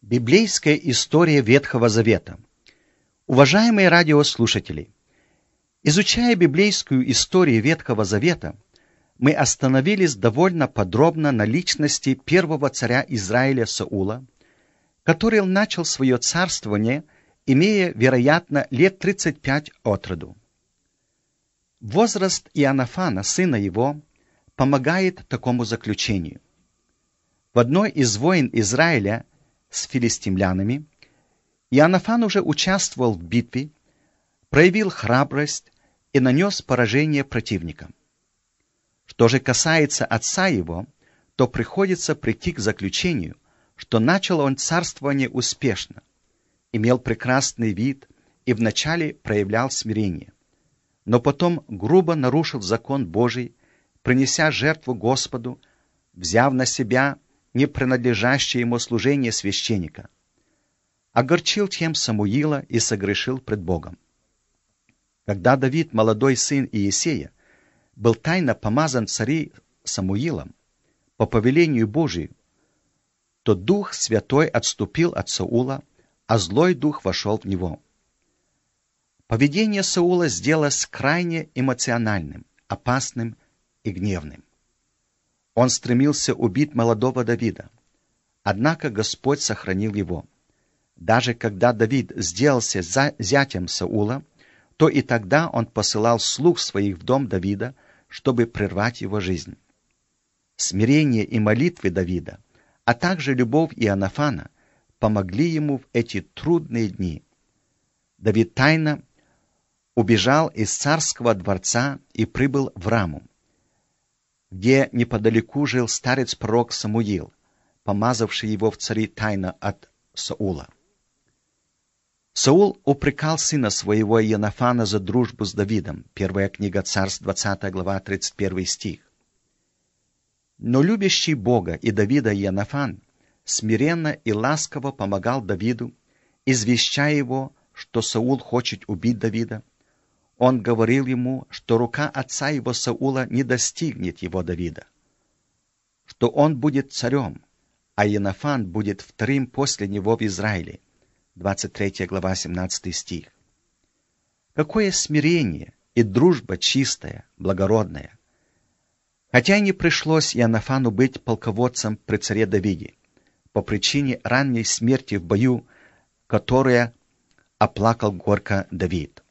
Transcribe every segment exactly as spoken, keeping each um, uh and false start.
Библейская история Ветхого Завета. Уважаемые радиослушатели, изучая библейскую историю Ветхого Завета, мы остановились довольно подробно на личности первого царя Израиля Саула, который начал свое царствование, имея, вероятно, лет тридцать пять от роду. Возраст Иоаннафана, сына его, помогает такому заключению. В одной из войн Израиля с филистимлянами Иоаннафан уже участвовал в битве, проявил храбрость и нанес поражение противникам. Что же касается отца его, то приходится прийти к заключению, что начал он царствование успешно, имел прекрасный вид и вначале проявлял смирение, но потом грубо нарушил закон Божий, принеся жертву Господу, взяв на себя не принадлежащее ему служение священника, огорчил тем Самуила и согрешил пред Богом. Когда Давид, молодой сын Иессея, был тайно помазан царем Самуилом по повелению Божию, то Дух Святой отступил от Саула, а злой дух вошел в него. Поведение Саула сделалось крайне эмоциональным, опасным и гневным. Он стремился убить молодого Давида, однако Господь сохранил его. Даже когда Давид сделался зятем Саула, то и тогда он посылал слуг своих в дом Давида, чтобы прервать его жизнь. Смирение и молитвы Давида, а также любовь Иоаннафана помогли ему в эти трудные дни. Давид тайно убежал из царского дворца и прибыл в Раму, где неподалеку жил старец-пророк Самуил, помазавший его в цари тайно от Саула. Саул упрекал сына своего Иоаннафана за дружбу с Давидом. Первая книга Царств, двадцатая глава, тридцать первый стих. Но любящий Бога и Давида Иоаннафан смиренно и ласково помогал Давиду, извещая его, что Саул хочет убить Давида. Он говорил ему, что рука отца его Саула не достигнет его Давида, что он будет царем, а Иоаннафан будет вторым после него в Израиле. двадцать третья глава, семнадцатый стих. Какое смирение и дружба чистая, благородная! Хотя и не пришлось Иоаннафану быть полководцем при царе Давиде, по причине ранней смерти в бою, которое оплакал горько Давид.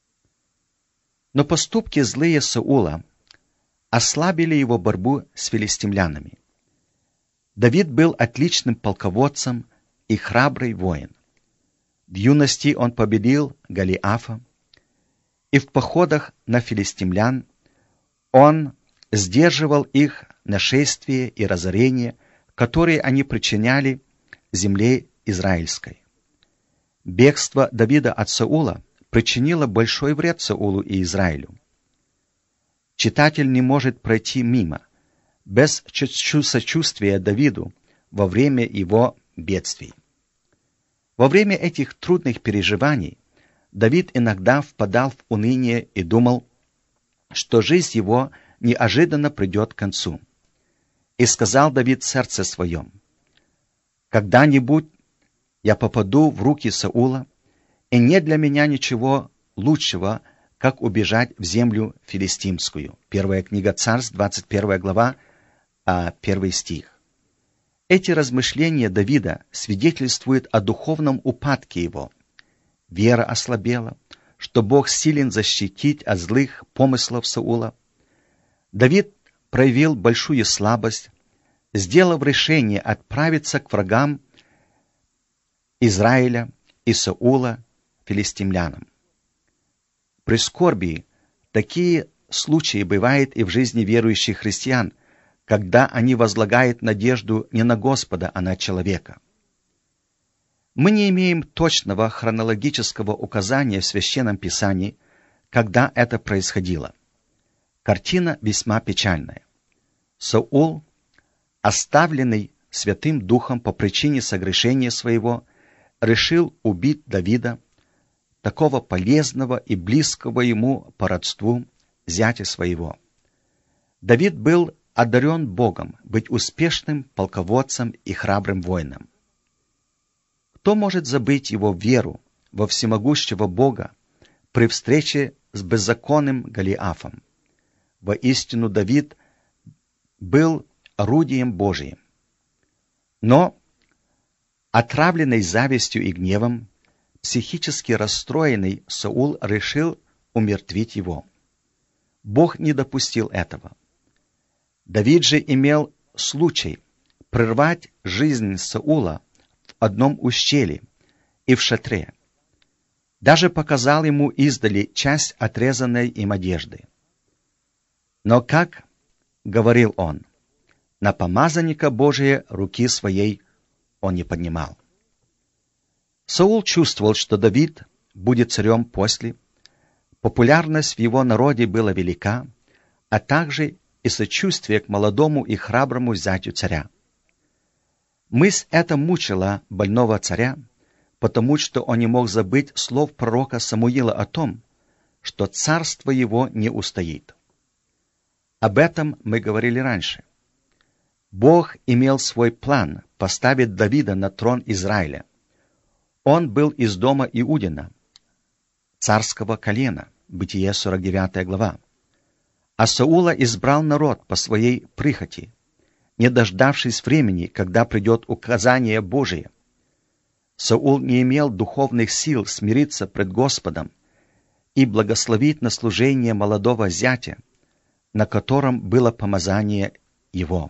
Но поступки злые Саула ослабили его борьбу с филистимлянами. Давид был отличным полководцем и храбрый воин. В юности он победил Голиафа, и в походах на филистимлян он сдерживал их нашествия и разорения, которые они причиняли земле израильской. Бегство Давида от Саула причинило большой вред Саулу и Израилю. Читатель не может пройти мимо, без сочувствия Давиду во время его бедствий. Во время этих трудных переживаний Давид иногда впадал в уныние и думал, что жизнь его неожиданно придет к концу. И сказал Давид в сердце своем: «Когда-нибудь я попаду в руки Саула, и нет для меня ничего лучшего, как убежать в землю филистимскую». Первая книга Царств, двадцать первая глава, первый стих. Эти размышления Давида свидетельствуют о духовном упадке его. Вера ослабела, что Бог силен защитить от злых помыслов Саула. Давид проявил большую слабость, сделав решение отправиться к врагам Израиля и Саула, филистимлянам. При скорби такие случаи бывают и в жизни верующих христиан, когда они возлагают надежду не на Господа, а на человека. Мы не имеем точного хронологического указания в Священном Писании, когда это происходило. Картина весьма печальная. Саул, оставленный Святым Духом по причине согрешения своего, решил убить Давида, такого полезного и близкого ему по родству зятя своего. Давид был одарен Богом быть успешным полководцем и храбрым воином. Кто может забыть его веру во всемогущего Бога при встрече с беззаконным Голиафом? Воистину Давид был орудием Божиим. Но, отравленный завистью и гневом, психически расстроенный Саул решил умертвить его. Бог не допустил этого. Давид же имел случай прервать жизнь Саула в одном ущелье и в шатре. Даже показал ему издали часть отрезанной им одежды. Но, как говорил он, на помазанника Божия руки своей он не поднимал. Саул чувствовал, что Давид будет царем после. Популярность в его народе была велика, а также и сочувствие к молодому и храброму зятю царя. Мысль эта мучила больного царя, потому что он не мог забыть слов пророка Самуила о том, что царство его не устоит. Об этом мы говорили раньше. Бог имел свой план поставить Давида на трон Израиля. Он был из дома Иудина, царского колена, Бытие сорок девятая глава. А Саула избрал народ по своей прихоти, не дождавшись времени, когда придет указание Божие. Саул не имел духовных сил смириться пред Господом и благословить на служение молодого зятя, на котором было помазание его.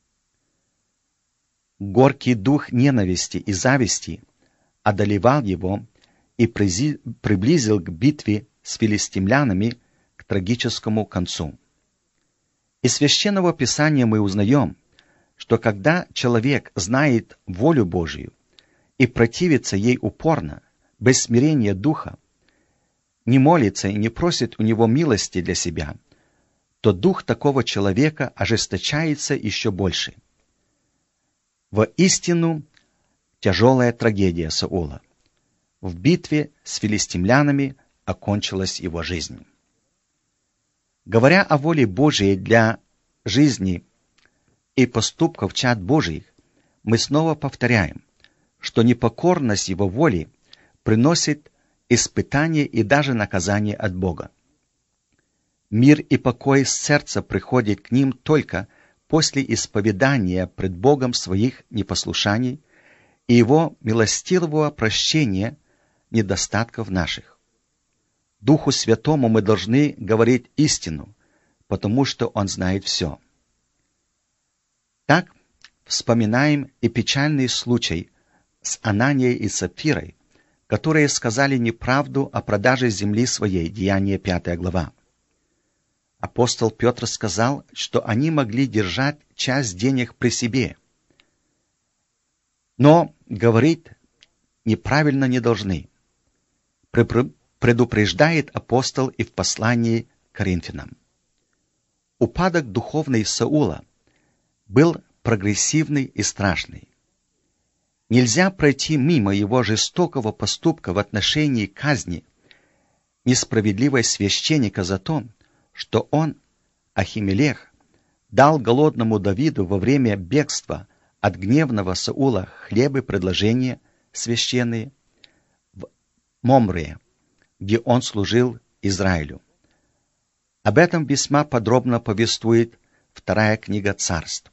Горький дух ненависти и зависти одолевал его и приблизил к битве с филистимлянами к трагическому концу. Из Священного Писания мы узнаем, что когда человек знает волю Божию и противится ей упорно, без смирения духа, не молится и не просит у него милости для себя, то дух такого человека ожесточается еще больше. Воистину, тяжелая трагедия Саула. В битве с филистимлянами окончилась его жизнь. Говоря о воле Божией для жизни и поступков чад Божиих, мы снова повторяем, что непокорность его воли приносит испытание и даже наказание от Бога. Мир и покой с сердца приходит к ним только после исповедания пред Богом своих непослушаний и Его милостивого прощения недостатков наших. Духу Святому мы должны говорить истину, потому что Он знает все. Так, вспоминаем и печальный случай с Ананией и Сапфирой, которые сказали неправду о продаже земли своей, Деяние пятая глава. Апостол Петр сказал, что они могли держать часть денег при себе, но говорить неправильно не должны. Предупреждает апостол и в послании к Коринфянам. Упадок духовный Саула был прогрессивный и страшный. Нельзя пройти мимо его жестокого поступка в отношении казни несправедливого священника за то, что он, Ахимелех, дал голодному Давиду во время бегства от гневного Саула хлеб и предложения священные в Момре, где он служил Израилю. Об этом весьма подробно повествует вторая книга Царств.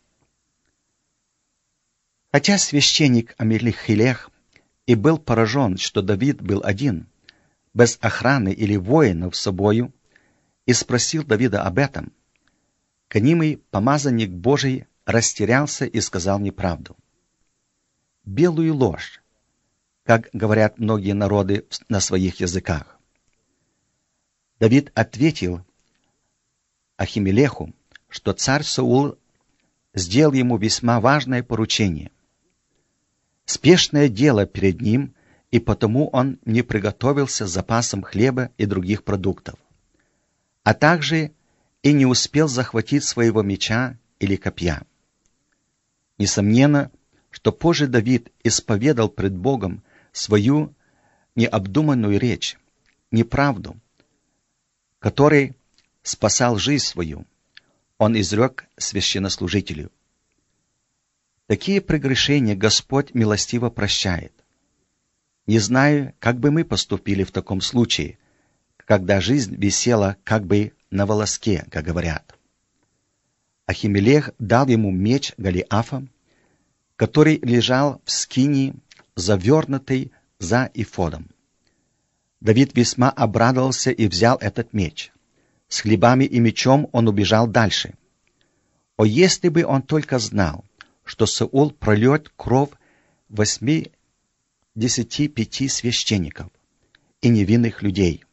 Хотя священник Амелихилех и был поражен, что Давид был один, без охраны или воинов с собою, и спросил Давида об этом, гонимый помазанник Божий растерялся и сказал неправду. Белую ложь, как говорят многие народы на своих языках. Давид ответил Ахимелеху, что царь Саул сделал ему весьма важное поручение. Спешное дело перед ним, и потому он не приготовился с запасом хлеба и других продуктов, а также и не успел захватить своего меча или копья. Несомненно, что позже Давид исповедал пред Богом свою необдуманную речь, неправду, которой спасал жизнь свою, он изрек священнослужителю. Такие прегрешения Господь милостиво прощает. Не знаю, как бы мы поступили в таком случае, когда жизнь висела как бы на волоске, как говорят. Ахимелех дал ему меч Голиафа, который лежал в скинии, завернутый за эфодом. Давид весьма обрадовался и взял этот меч. С хлебами и мечом он убежал дальше. О, если бы он только знал, что Саул прольет кровь восьмидесяти пяти священников и невинных людей.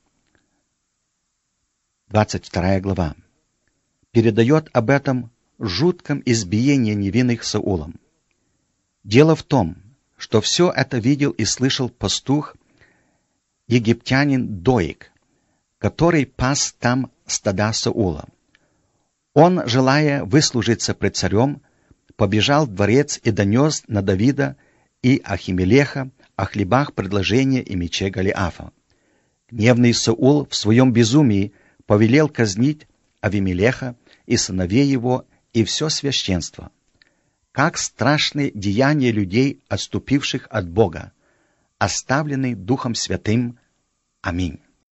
двадцать вторая глава. Передает об этом жутком избиении невинных Саулом. Дело в том, что все это видел и слышал пастух, египтянин Доик, который пас там стада Саула. Он, желая выслужиться пред царем, побежал в дворец и донес на Давида и Ахимелеха о хлебах предложения и мече Голиафа. Гневный Саул в своем безумии повелел казнить Авимелеха и сыновей его и все священство. Как страшны деяния людей, отступивших от Бога, оставленный Духом Святым. Аминь.